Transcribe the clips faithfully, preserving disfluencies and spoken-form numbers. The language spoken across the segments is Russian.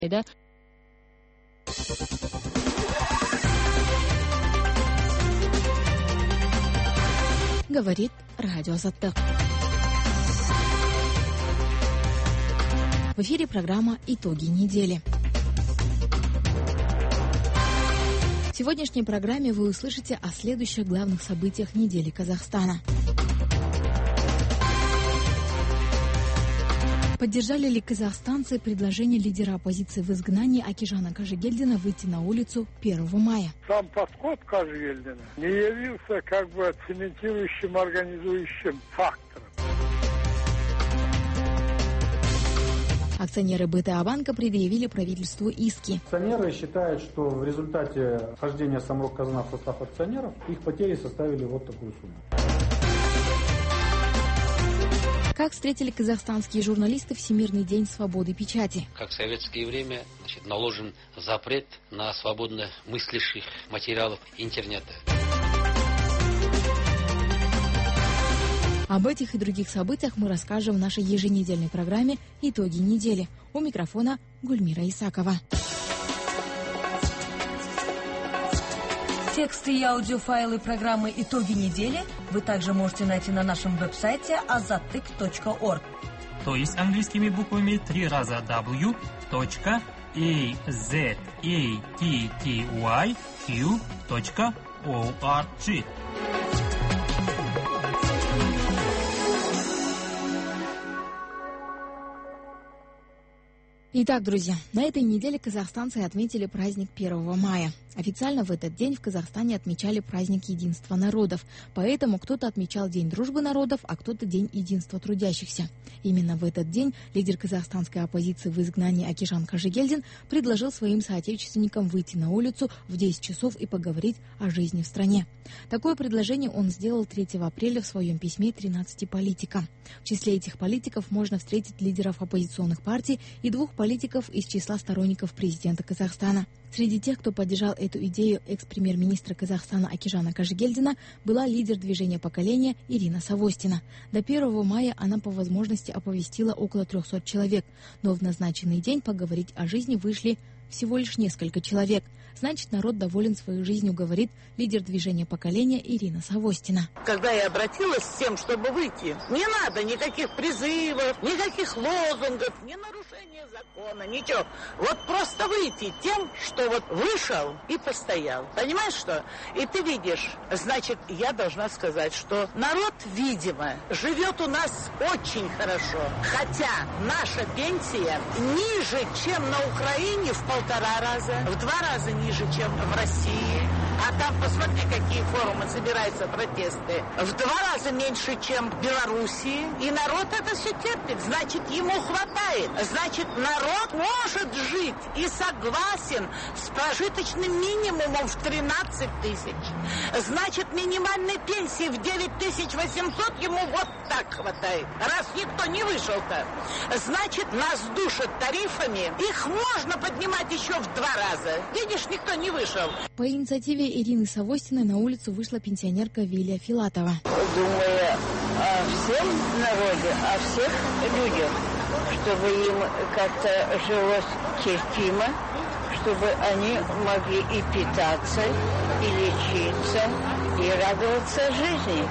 Да? Говорит Радио Азаттык. В эфире программа «Итоги недели». В сегодняшней программе вы услышите о следующих главных событиях недели Казахстана. Поддержали ли казахстанцы предложение лидера оппозиции в изгнании Акижана Кожегельдина выйти на улицу первого мая? Сам подход Кожегельдина не явился как бы цементирующим, организующим фактором. Акционеры БТА-банка предъявили правительству иски. Акционеры считают, что в результате вхождения Самрок-Казана в состав акционеров их потери составили вот такую сумму. Как встретили казахстанские журналисты Всемирный день свободы печати? Как в советское время, значит, наложен запрет на свободно мыслящих материалов интернета. Об этих и других событиях мы расскажем в нашей еженедельной программе «Итоги недели». У микрофона Гульмира Исакова. Тексты и аудиофайлы программы «Итоги недели» вы также можете найти на нашем веб-сайте азаттык точка орг. То есть английскими буквами три раза дабл ю точка азаттык точка орг. Итак, друзья, на этой неделе казахстанцы отметили праздник первого мая. Официально в этот день в Казахстане отмечали праздник единства народов. Поэтому кто-то отмечал День дружбы народов, а кто-то День единства трудящихся. Именно в этот день лидер казахстанской оппозиции в изгнании Акижан Кожегельдин предложил своим соотечественникам выйти на улицу в десять часов и поговорить о жизни в стране. Такое предложение он сделал третьего апреля в своем письме тринадцати политикам. В числе этих политиков можно встретить лидеров оппозиционных партий и двух политиков из числа сторонников президента Казахстана. Среди тех, кто поддержал эту идею экс-премьер-министра Казахстана Акижана Кожегельдина, была лидер движения поколения Ирина Савостина. До первого мая она по возможности оповестила около трехсот человек, но в назначенный день поговорить о жизни вышли всего лишь несколько человек. Значит, народ доволен своей жизнью, говорит лидер движения поколения Ирина Савостина. Когда я обратилась с тем, чтобы выйти, не надо никаких призывов, никаких лозунгов, ни нарушения закона, ничего. Вот просто выйти тем, что вот вышел и постоял. Понимаешь что? И ты видишь, значит, я должна сказать, что народ, видимо, живет у нас очень хорошо. Хотя наша пенсия ниже, чем на Украине в полтора раза, в два раза ниже, чем в России. А там, посмотри, какие форумы собираются, протесты. В два раза меньше, чем в Белоруссии. И народ это все терпит. Значит, ему хватает. Значит, народ может жить и согласен с прожиточным минимумом в тринадцать тысяч. Значит, минимальной пенсии в девять тысяч восемьсот ему вот так хватает. Раз никто не вышел-то. Значит, нас душат тарифами. Их можно поднимать еще в два раза. Видишь, никто не вышел. По инициативе Ирины Савостиной на улицу вышла пенсионерка Вилия Филатова. Думая о всем народе, о всех людях, чтобы им как-то жилось терпимо, чтобы они могли и питаться, и лечиться, и радоваться жизни.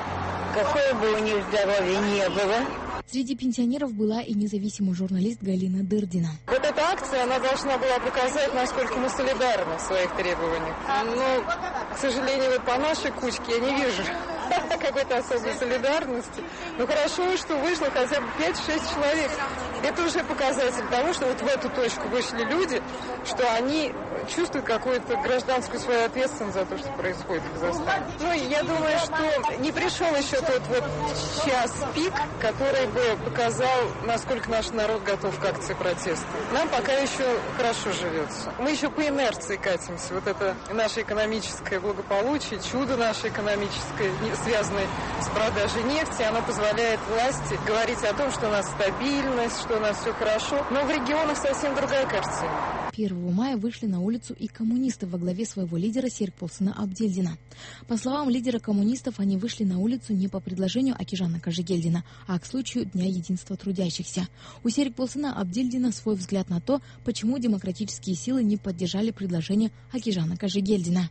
Какое бы у них здоровье не было. Среди пенсионеров была и независимый журналист Галина Дырдина. Вот эта акция, она должна была показать, насколько мы солидарны в своих требованиях. Но, к сожалению, вот по нашей кучке я не вижу какой-то особой солидарности. Но хорошо, что вышло хотя бы пять-шесть человек. Это уже показатель того, что вот в эту точку вышли люди, что они чувствуют какую-то гражданскую свою ответственность за то, что происходит в Казахстане. Ну, я думаю, что не пришел еще тот вот час пик, который бы показал, насколько наш народ готов к акции протеста. Нам пока еще хорошо живется. Мы еще по инерции катимся. Вот это наше экономическое благополучие, чудо наше экономическое. связанной с продажей нефти, оно позволяет власти говорить о том, что у нас стабильность, что у нас все хорошо. Но в регионах совсем другая картина. первого мая вышли на улицу и коммунисты во главе своего лидера Серикболсуна Абдельдина. По словам лидера коммунистов, они вышли на улицу не по предложению Акижана Кажегельдина, а к случаю Дня единства трудящихся. У Серикболсуна Абдельдина свой взгляд на то, почему демократические силы не поддержали предложение Акижана Кажегельдина.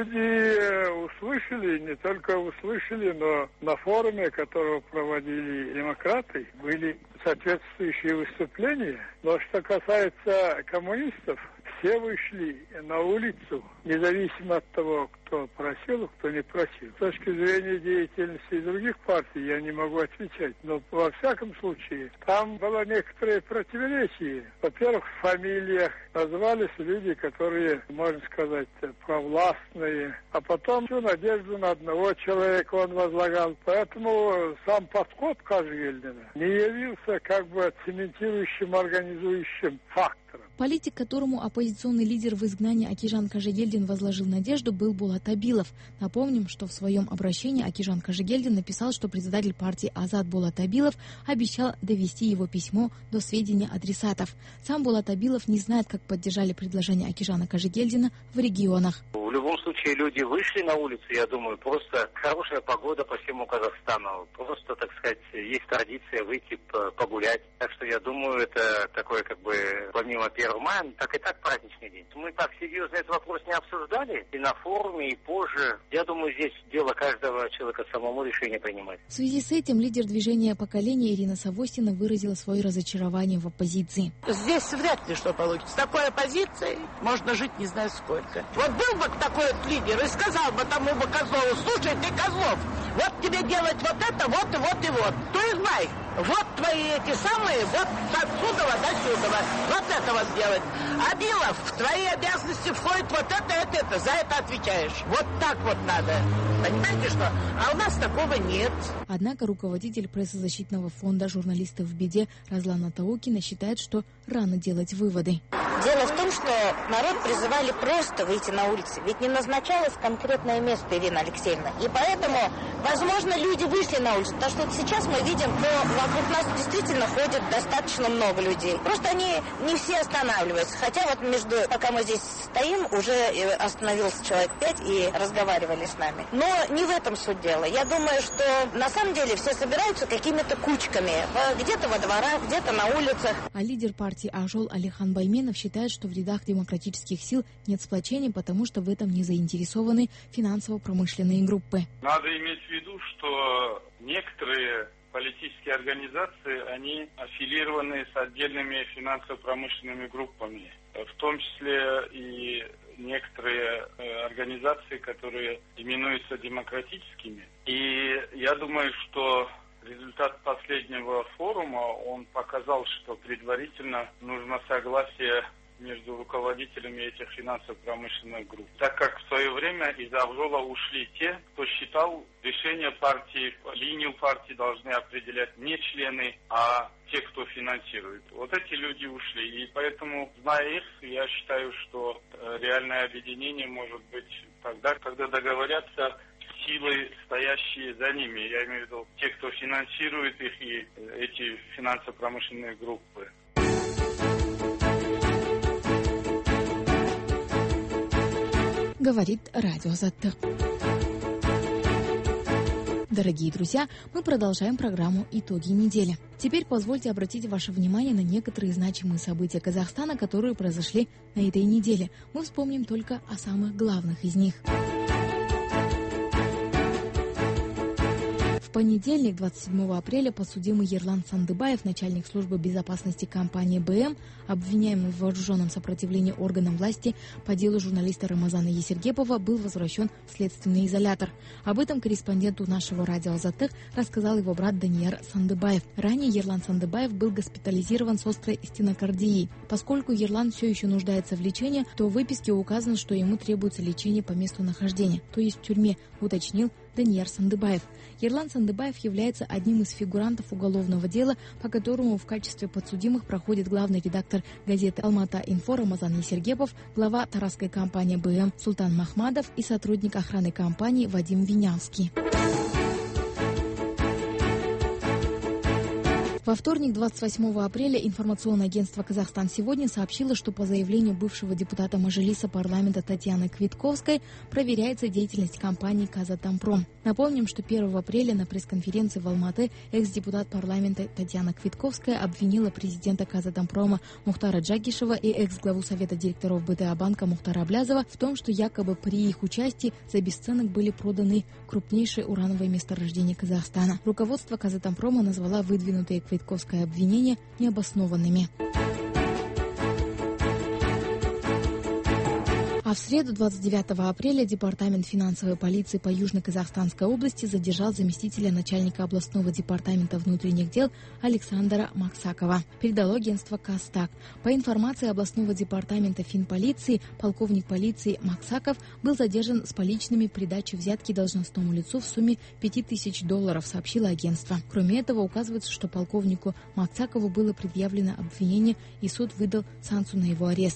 Люди услышали, не только услышали, но на форуме, которого проводили демократы, были соответствующие выступления. Но что касается коммунистов, все вышли на улицу, независимо от того, кто просил, кто не просил. С точки зрения деятельности других партий я не могу отвечать. Но во всяком случае, там было некоторое противоречие. Во-первых, в фамилиях назвались люди, которые, можно сказать, провластные. А потом всю надежду на одного человека он возлагал. Поэтому сам подход Кажегельдина не явился как бы цементирующим, организующим фактором. Политик, которому оппозиционный лидер в изгнании Акижан Кажегельдин возложил надежду, был Булат Абилов. Напомним, что в своем обращении Акижан Кажегельдин написал, что председатель партии Азат Булат Абилов обещал довести его письмо до сведения адресатов. Сам Булат Абилов не знает, как поддержали предложение Акижана Кажегельдина в регионах. В любом случае люди вышли на улицу, я думаю, просто хорошая погода по всему Казахстану. Просто, так сказать, есть традиция выйти погулять. Так что я думаю, это такое как бы помимо первого мая, так и так праздничный день. Мы так серьезно этот вопрос не обсуждали и на форуме, и позже. Я думаю, здесь дело каждого человека самому решение принимать. В связи с этим лидер движения поколения Ирина Савостина выразила свое разочарование в оппозиции. Здесь вряд ли что получится. С такой оппозицией можно жить не знаю сколько. Вот был бы такой вот лидер и сказал бы тому бы Козлову: слушай, ты, Козлов, вот тебе делать вот это, вот и вот и вот. То и знай, вот твои эти самые, вот отсюда до сюда, вот это вот делать. Абилов, в твои обязанности входит вот это, это, это, за это отвечаешь. Вот так вот надо. Понимаете что? А у нас такого нет. Однако руководитель прессозащитного фонда «Журналисты в беде» Разлана Таукина считает, что рано делать выводы. Дело в том, что народ призывали просто выйти на улицы. Ведь не назначалось конкретное место, Ирина Алексеевна. И поэтому, возможно, люди вышли на улицу. Потому что сейчас мы видим, что вокруг нас действительно ходит достаточно много людей. Просто они не все останавливаются. Хотя вот между, пока мы здесь стоим, уже остановился человек пять и разговаривали с нами. Но не в этом суть дела. Я думаю, что на самом деле все собираются какими-то кучками. Где-то во дворах, где-то на улицах. А лидер партии Ажол Алихан Байменов считает, что в рядах демократических сил нет сплочения, потому что в этом не заинтересованы финансово-промышленные группы. Надо иметь в виду, что некоторые политические организации, они аффилированы с отдельными финансово-промышленными группами, в том числе и некоторые организации, которые именуются демократическими. И я думаю, что результат последнего форума, он показал, что предварительно нужно согласие между руководителями этих финансово-промышленных групп. Так как в свое время из Авжола ушли те, кто считал, решение партии, линию партии должны определять не члены, а те, кто финансирует. Вот эти люди ушли. И поэтому, зная их, я считаю, что реальное объединение может быть тогда, когда договорятся силы, стоящие за ними. Я имею в виду те, кто финансирует их, и эти финансово-промышленные группы. Говорит Радио Азаттык. Дорогие друзья, мы продолжаем программу «Итоги недели». Теперь позвольте обратить ваше внимание на некоторые значимые события Казахстана, которые произошли на этой неделе. Мы вспомним только о самых главных из них. В понедельник, двадцать седьмого апреля, подсудимый Ерлан Сандыбаев, начальник службы безопасности компании БМ, обвиняемый в вооруженном сопротивлении органам власти по делу журналиста Рамазана Есергепова, был возвращен в следственный изолятор. Об этом корреспонденту нашего радио Азаттык рассказал его брат Данияр Сандыбаев. Ранее Ерлан Сандыбаев был госпитализирован с острой стенокардией. Поскольку Ерлан все еще нуждается в лечении, то в выписке указано, что ему требуется лечение по месту нахождения, то есть в тюрьме, уточнил Данияр Сандыбаев. Ерлан Сандыбаев является одним из фигурантов уголовного дела, по которому в качестве подсудимых проходит главный редактор газеты «Алмата-Инфо» Рамазан Есергепов, глава тарасской компании БМ Султан Махмадов и сотрудник охраны компании Вадим Винявский. Во вторник, двадцать восьмого апреля, информационное агентство «Казахстан сегодня» сообщило, что по заявлению бывшего депутата Мажилиса парламента Татьяны Квитковской проверяется деятельность компании «Казатомпром». Напомним, что первого апреля на пресс-конференции в Алматы экс-депутат парламента Татьяна Квитковская обвинила президента «Казатомпрома» Мухтара Джагишева и экс-главу Совета директоров БТА банка Мухтара Аблязова в том, что якобы при их участии за бесценок были проданы крупнейшие урановые месторождения Казахстана. Руководство «Казатомпрома» назвало выдвинутые Квитковское обвинения необоснованными. А в среду, двадцать девятого апреля, Департамент финансовой полиции по Южно-Казахстанской области задержал заместителя начальника областного департамента внутренних дел Александра Максакова, передало агентство «Кастак». По информации областного департамента финполиции, полковник полиции Максаков был задержан с поличными при даче взятки должностному лицу в сумме пять тысяч долларов, сообщило агентство. Кроме этого, указывается, что полковнику Максакову было предъявлено обвинение, и суд выдал санкцию на его арест.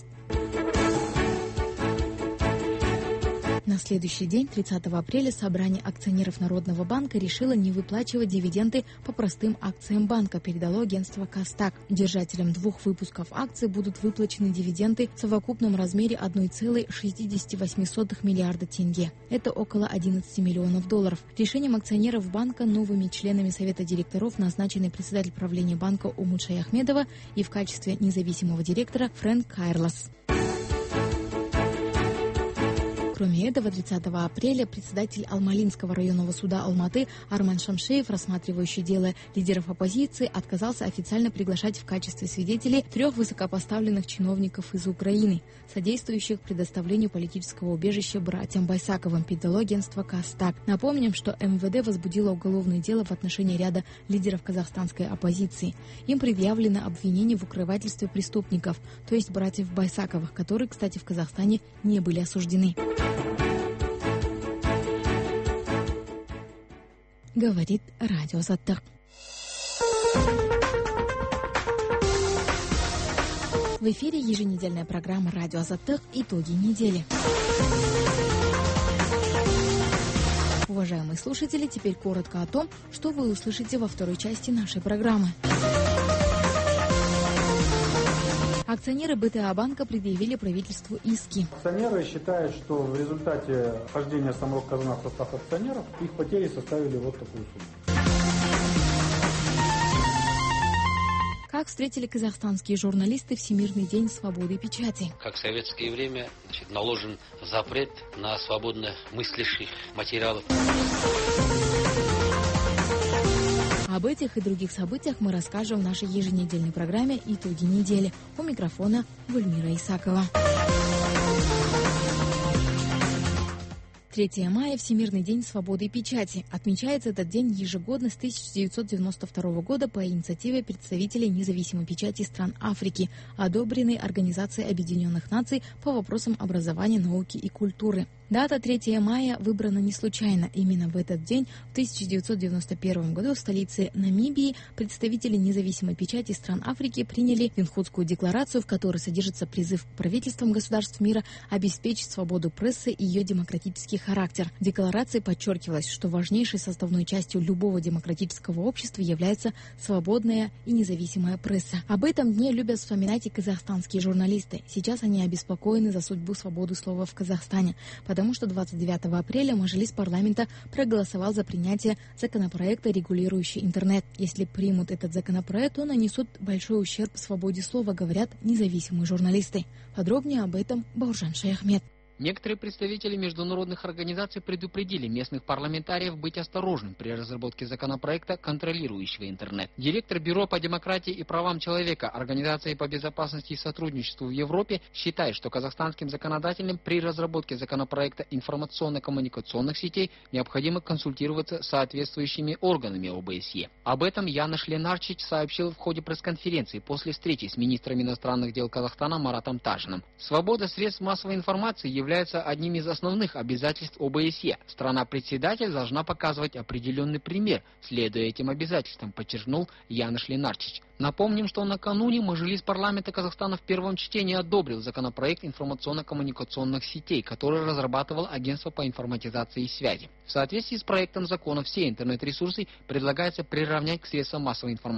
На следующий день, тридцатого апреля, собрание акционеров Народного банка решило не выплачивать дивиденды по простым акциям банка, передало агентство «Кастак». Держателям двух выпусков акций будут выплачены дивиденды в совокупном размере одна целая шестьдесят восемь сотых миллиарда тенге. Это около одиннадцати миллионов долларов. Решением акционеров банка новыми членами Совета директоров назначены председатель правления банка Умут Шаяхмедова и в качестве независимого директора Фрэнк Кайрлас. Кроме этого, тридцатого апреля председатель Алмалинского районного суда Алматы Арман Шамшеев, рассматривающий дело лидеров оппозиции, отказался официально приглашать в качестве свидетелей трех высокопоставленных чиновников из Украины, содействующих предоставлению политического убежища братьям Байсаковым, передало агентство «Кастак». Напомним, что эм вэ дэ возбудило уголовное дело в отношении ряда лидеров казахстанской оппозиции. Им предъявлено обвинение в укрывательстве преступников, то есть братьев Байсаковых, которые, кстати, в Казахстане не были осуждены. Говорит радио Азаттык. В эфире еженедельная программа «Радио Азаттык. Итоги недели». Уважаемые слушатели, теперь коротко о том, что вы услышите во второй части нашей программы. Акционеры БТА банка предъявили правительству иски. Акционеры считают, что в результате вхождения Самрок-Казана в состав акционеров их потери составили вот такую сумму. Как встретили казахстанские журналисты Всемирный день свободы печати? Как в советское время, значит, наложен запрет на свободно мыслящих материалов. Об этих и других событиях мы расскажем в нашей еженедельной программе «Итоги недели». У микрофона Гульмира Исакова. третьего мая – Всемирный день свободы печати. Отмечается этот день ежегодно с тысяча девятьсот девяносто второго года по инициативе представителей независимой печати стран Африки, одобренной Организацией Объединенных Наций по вопросам образования, науки и культуры. Дата третьего мая выбрана не случайно. Именно в этот день, в тысяча девятьсот девяносто первом году, в столице Намибии представители независимой печати стран Африки приняли Виндхутскую декларацию, в которой содержится призыв к правительствам государств мира обеспечить свободу прессы и ее демократический характер. В декларации подчеркивалось, что важнейшей составной частью любого демократического общества является свободная и независимая пресса. Об этом дне любят вспоминать и казахстанские журналисты. Сейчас они обеспокоены за судьбу свободы слова в Казахстане, потому что двадцать девятого апреля Мажилис парламента проголосовал за принятие законопроекта, регулирующий интернет. Если примут этот законопроект, он нанесут большой ущерб свободе слова, говорят независимые журналисты. Подробнее об этом Бауржан Шаяхмед. Некоторые представители международных организаций предупредили местных парламентариев быть осторожным при разработке законопроекта, контролирующего интернет. Директор Бюро по демократии и правам человека Организации по безопасности и сотрудничеству в Европе считает, что казахстанским законодателям при разработке законопроекта информационно-коммуникационных сетей необходимо консультироваться с соответствующими органами о бэ эс е. Об этом Яныш Ленарчич сообщил в ходе пресс-конференции после встречи с министром иностранных дел Казахстана Маратом Тажиным. Свобода средств массовой информации является является одним из основных обязательств о бэ эс е. Страна-председатель должна показывать определенный пример, следуя этим обязательствам, подчеркнул Яныш Ленарчич. Напомним, что накануне Мажилис парламента Казахстана в первом чтении одобрил законопроект информационно-коммуникационных сетей, который разрабатывало Агентство по информатизации и связи. В соответствии с проектом закона все интернет-ресурсы предлагается приравнять к средствам массовой информации.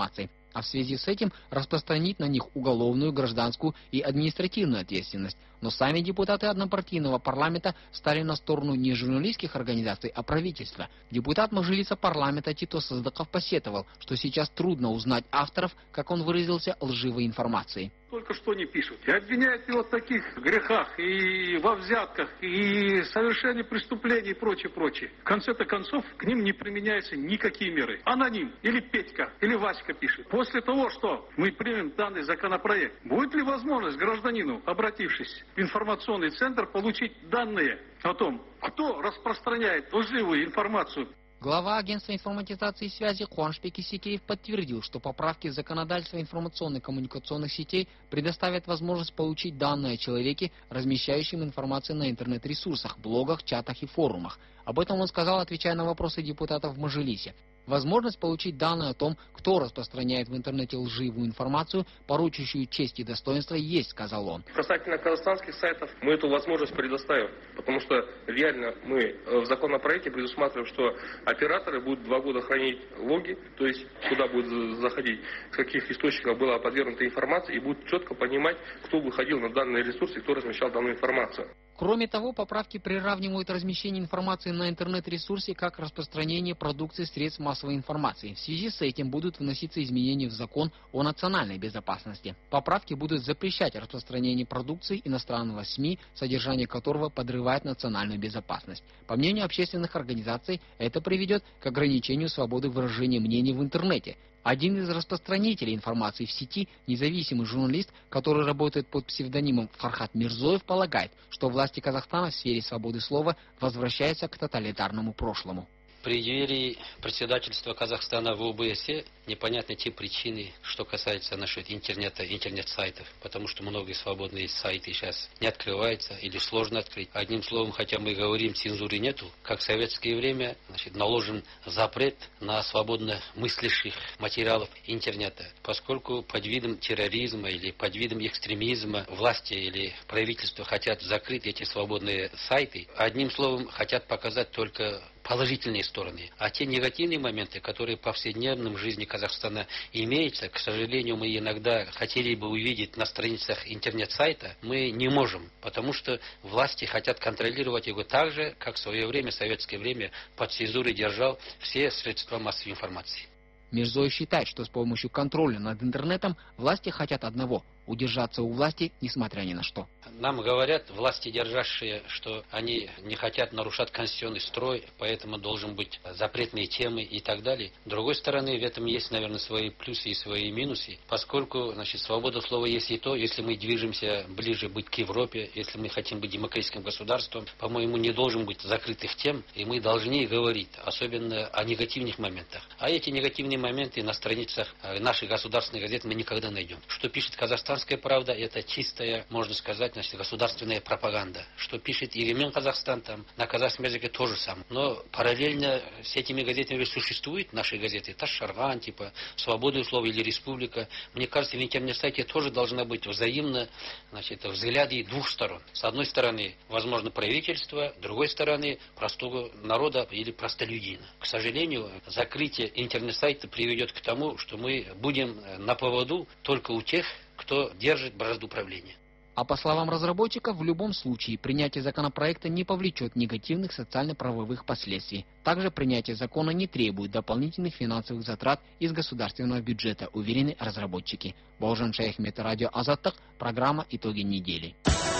а в связи с этим распространить на них уголовную, гражданскую и административную ответственность. Но сами депутаты однопартийного парламента стали на сторону не журналистских организаций, а правительства. Депутат Мажилиса парламента Тито Сыздыков посетовал, что сейчас трудно узнать авторов, как он выразился, лживой информации. Только что не пишут. И обвиняют его в таких грехах, и во взятках, и совершении преступлений и прочее, прочее. В конце-то концов, к ним не применяются никакие меры. Аноним, или Петька, или Васька пишет. После того, что мы примем данный законопроект, будет ли возможность гражданину, обратившись в информационный центр, получить данные о том, кто распространяет лживую информацию? Глава агентства информатизации и связи Куаншбек Исекеев подтвердил, что поправки в законодательство информационно-коммуникационных сетей предоставят возможность получить данные о человеке, размещающем информацию на интернет-ресурсах, блогах, чатах и форумах. Об этом он сказал, отвечая на вопросы депутатов в Мажилисе. Возможность получить данные о том, кто распространяет в интернете лживую информацию, порочащую честь и достоинство, есть, сказал он. Касательно казахстанских сайтов, мы эту возможность предоставим, потому что реально мы в законопроекте предусматриваем, что операторы будут два года хранить логи, то есть куда будет заходить, с каких источников была подвергнута информация, и будут четко понимать, кто выходил на данные ресурсы и кто размещал данную информацию. Кроме того, поправки приравнивают размещение информации на интернет-ресурсе как распространение продукции средств массовой информации. В связи с этим будут вноситься изменения в закон о национальной безопасности. Поправки будут запрещать распространение продукции иностранного СМИ, содержание которого подрывает национальную безопасность. По мнению общественных организаций, это приведет к ограничению свободы выражения мнений в интернете. Один из распространителей информации в сети, независимый журналист, который работает под псевдонимом Фархат Мирзоев, полагает, что власти Казахстана в сфере свободы слова возвращаются к тоталитарному прошлому. В преддверии председательства Казахстана в ОБСЕ непонятны те причины, что касается насчет интернета, интернет-сайтов, потому что многие свободные сайты сейчас не открываются или сложно открыть. Одним словом, хотя мы говорим, цензуры нету, как в советское время, значит, наложен запрет на свободно мыслящих материалов интернета, поскольку под видом терроризма или под видом экстремизма власти или правительство хотят закрыть эти свободные сайты. Одним словом, хотят показать только положительные стороны. А те негативные моменты, которые в повседневном жизни Казахстана имеются, к сожалению, мы иногда хотели бы увидеть на страницах интернет-сайта, мы не можем, потому что власти хотят контролировать его так же, как в свое время, в советское время, под цензурой держал все средства массовой информации. Мирзоев считает, что с помощью контроля над интернетом власти хотят одного – удержаться у власти, несмотря ни на что. Нам говорят, власти держащие, что они не хотят нарушать конституционный строй, поэтому должен быть запретные темы и так далее. С другой стороны, в этом есть, наверное, свои плюсы и свои минусы, поскольку, значит, свобода слова есть и то, если мы движемся ближе быть к Европе, если мы хотим быть демократическим государством, по-моему, не должен быть закрытых тем, и мы должны говорить, особенно о негативных моментах. А эти негативные моменты на страницах нашей государственной газеты мы никогда найдем. Что пишет Казахстан правда, это чистая, можно сказать, значит, государственная пропаганда. Что пишет Егемен Казахстан, там на казахском языке тоже самое. Но параллельно с этими газетами существуют наши газеты, Таш-Шарган, типа Свобода слова или Республика. Мне кажется, в интернет-сайте тоже должна быть взаимно, значит, взгляды двух сторон. С одной стороны, возможно, правительство, с другой стороны, простого народа или простолюдина. К сожалению, закрытие интернет-сайта приведет к тому, что мы будем на поводу только у тех, кто держит бразду правления. А по словам разработчиков, в любом случае принятие законопроекта не повлечет негативных социально-правовых последствий. Также принятие закона не требует дополнительных финансовых затрат из государственного бюджета, уверены разработчики. Бауыржан Шаяхмет, радио Азаттык, программа «Итоги недели».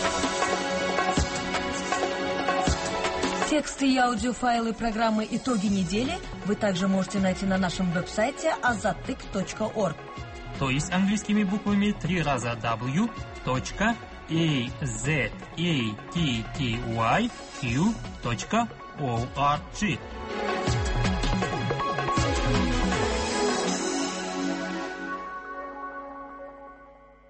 Тексты и аудиофайлы программы «Итоги недели» вы также можете найти на нашем веб-сайте азаттык точка орг. То есть английскими буквами три раза w точка a z a t t y q точка org. На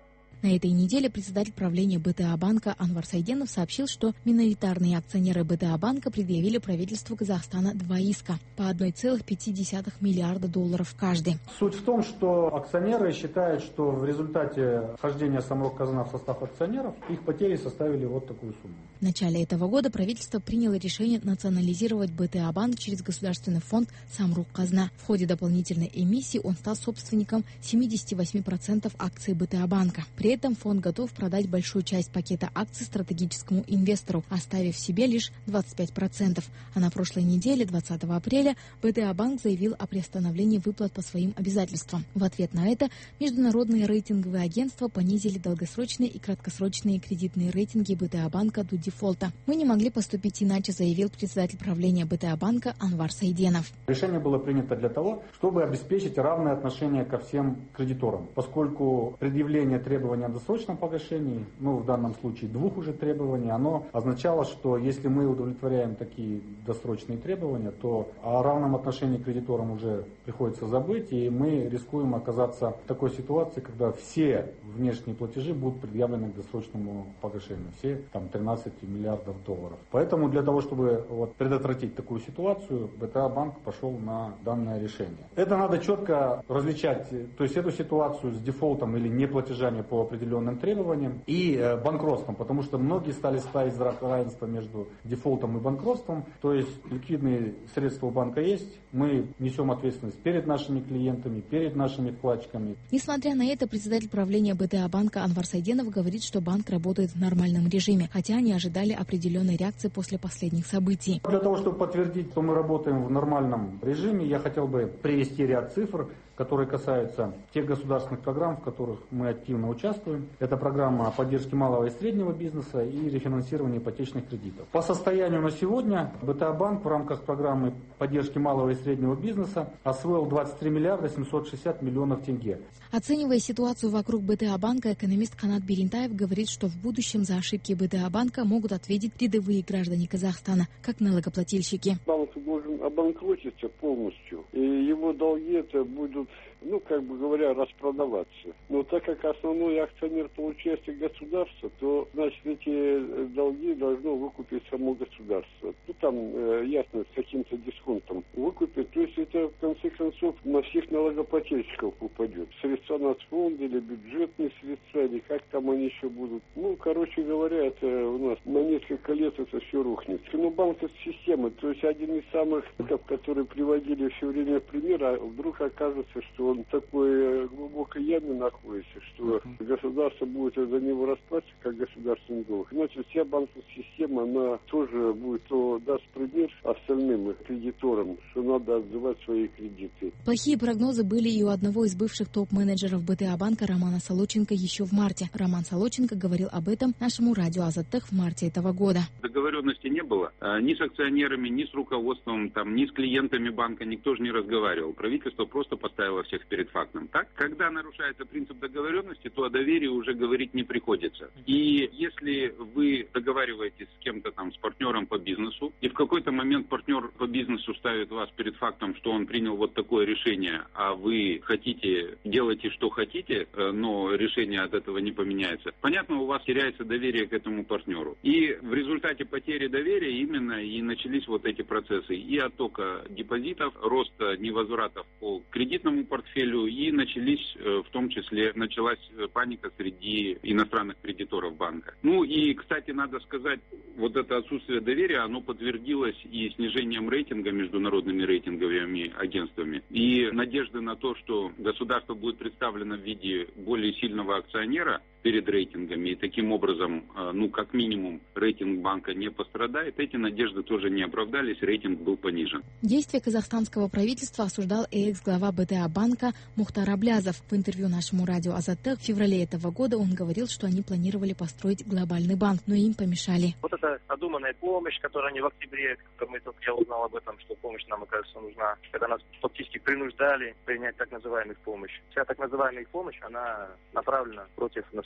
На этой неделе председатель правления БТА банка Анвар Сайденов сообщил, что миноритарные акционеры БТА банка предъявили правительству Казахстана два иска по одна целая пять десятых миллиарда долларов каждый. Суть в том, что акционеры считают, что в результате вхождения Самрок-Казна в состав акционеров их потери составили вот такую сумму. В начале этого года правительство приняло решение национализировать БТА банк через государственный фонд Самрук-Казна. В ходе дополнительной эмиссии он стал собственником семьдесят восемь процентов акций БТА банка. При этом фонд готов продать большую часть пакета акций стратегическому инвестору, оставив себе лишь двадцать пять процентов. А на прошлой неделе, двадцатого апреля, БТА банк заявил о приостановлении выплат по своим обязательствам. В ответ на это международные рейтинговые агентства понизили долгосрочные и краткосрочные кредитные рейтинги БТА банка до дефолта. Мы не могли поступить иначе, заявил председатель правления БТА банка Анвар Сайденов. Решение было принято для того, чтобы обеспечить равное отношение ко всем кредиторам, поскольку предъявление требования о досрочном погашении, ну в данном случае двух уже требований, оно означало, что если мы удовлетворяем такие досрочные требования, то о равном отношении к кредиторам уже приходится забыть, и мы рискуем оказаться в такой ситуации, когда все внешние платежи будут предъявлены к досрочному погашению, все там тринадцать миллиардов долларов. Поэтому для того, чтобы вот, предотвратить такую ситуацию, БТА банк пошел на данное решение. Это надо четко различать, то есть эту ситуацию с дефолтом или неплатежами по определенным требованиям и э, банкротством, потому что многие стали ставить знак равенства между дефолтом и банкротством, то есть ликвидные средства у банка есть, мы несем ответственность перед нашими клиентами, перед нашими вкладчиками. Несмотря на это, председатель правления БТА банка Анвар Сайденов говорит, что банк работает в нормальном режиме, хотя они ожидали определенной реакции после последних событий. Для того, чтобы подтвердить, что мы работаем в нормальном режиме, я хотел бы привести ряд цифр, которые касаются тех государственных программ, в которых мы активно участвуем. Это программа поддержки малого и среднего бизнеса и рефинансирования ипотечных кредитов. По состоянию на сегодня БТА банк в рамках программы поддержки малого и среднего бизнеса освоил двадцать три миллиарда семьсот шестьдесят миллионов тенге. Оценивая ситуацию вокруг БТА банка, экономист Канат Берентаев говорит, что в будущем за ошибки БТА банка могут ответить рядовые граждане Казахстана, как налогоплательщики. Банк должен обанкротиться полностью, и его долги это будут, ну, как бы говоря, распродаваться. Но так как основной акционер по участию государства, то, значит, эти долги должно выкупить само государство. Ну, там, э, ясно, с каким-то дисконтом выкупит. То есть это, в конце концов, на всех налогоплательщиков упадет. Средства нацфонда или бюджетные средства, или как там они еще будут. Ну, короче говоря, это у нас на несколько лет это все рухнет. Но банк — это система. То есть один из самых, которые приводили все время в пример, а вдруг окажется, что он в такой глубокой яме находится, что государство будет за него расплачиваться как государственный долг. Значит, вся банковская система, она тоже будет, то даст пример остальным кредиторам, что надо отзывать свои кредиты. Плохие прогнозы были и у одного из бывших топ-менеджеров БТА банка Романа Солоченко еще в марте. Роман Солоченко говорил об этом нашему радио Азаттех в марте этого года. Договоренности не было ни с акционерами, ни с руководством, там, ни с клиентами банка, никто же не разговаривал. Правительство просто поставило всех перед фактом. Так, когда нарушается принцип договоренности, то о доверии уже говорить не приходится. И если вы договариваетесь с кем-то там, с партнером по бизнесу, и в какой-то момент партнер по бизнесу ставит вас перед фактом, что он принял вот такое решение, а вы хотите, делайте что хотите, но решение от этого не поменяется, понятно, у вас теряется доверие к этому партнеру. И в результате потери доверия именно и начались вот эти процессы и оттока депозитов, роста невозвратов по кредитному портфелю, и начались, в том числе, началась паника среди иностранных кредиторов банка. Ну и, кстати, надо сказать, вот это отсутствие доверия, оно подтвердилось и снижением рейтинга международными рейтинговыми агентствами. И надежды на то, что государство будет представлено в виде более сильного акционера перед рейтингами, и таким образом, ну, как минимум, рейтинг банка не пострадает, эти надежды тоже не оправдались, рейтинг был понижен. Действия казахстанского правительства осуждал и экс-глава БТА банка Мухтар Аблязов. В интервью нашему радио Азаттех в феврале этого года он говорил, что они планировали построить глобальный банк, но им помешали. Вот эта надуманная помощь, которую они в октябре, когда мы только я узнал об этом, что помощь нам, кажется, нужна, когда нас фактически принуждали принять так называемую помощь. Вся так называемая помощь, она направлена против населения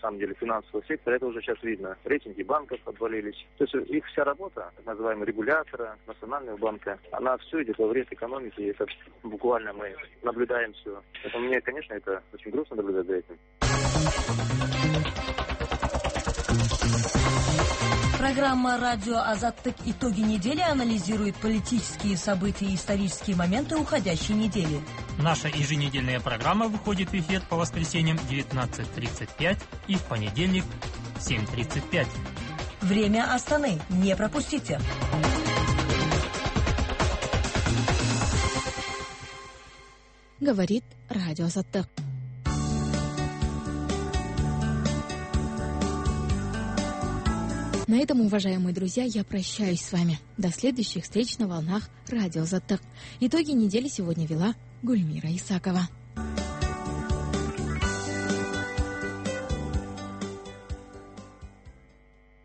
самом деле финансового сектора, это уже сейчас видно. Рейтинги банков обвалились. То есть их вся работа, так называемого регулятора, Национального банка, она все идет во вред экономики, и это буквально мы наблюдаем все. Поэтому мне, конечно, это очень грустно наблюдать за этим. Программа «Радио Азаттык. Итоги недели» анализирует политические события и исторические моменты уходящей недели. Наша еженедельная программа выходит в эфир по воскресеньям в девятнадцать тридцать пять и в понедельник в семь тридцать пять. Время Астаны. Не пропустите. Говорит Радио Азаттык. На этом, уважаемые друзья, я прощаюсь с вами. До следующих встреч на волнах Радио Азаттык. Итоги недели сегодня вела Гульмира Исакова.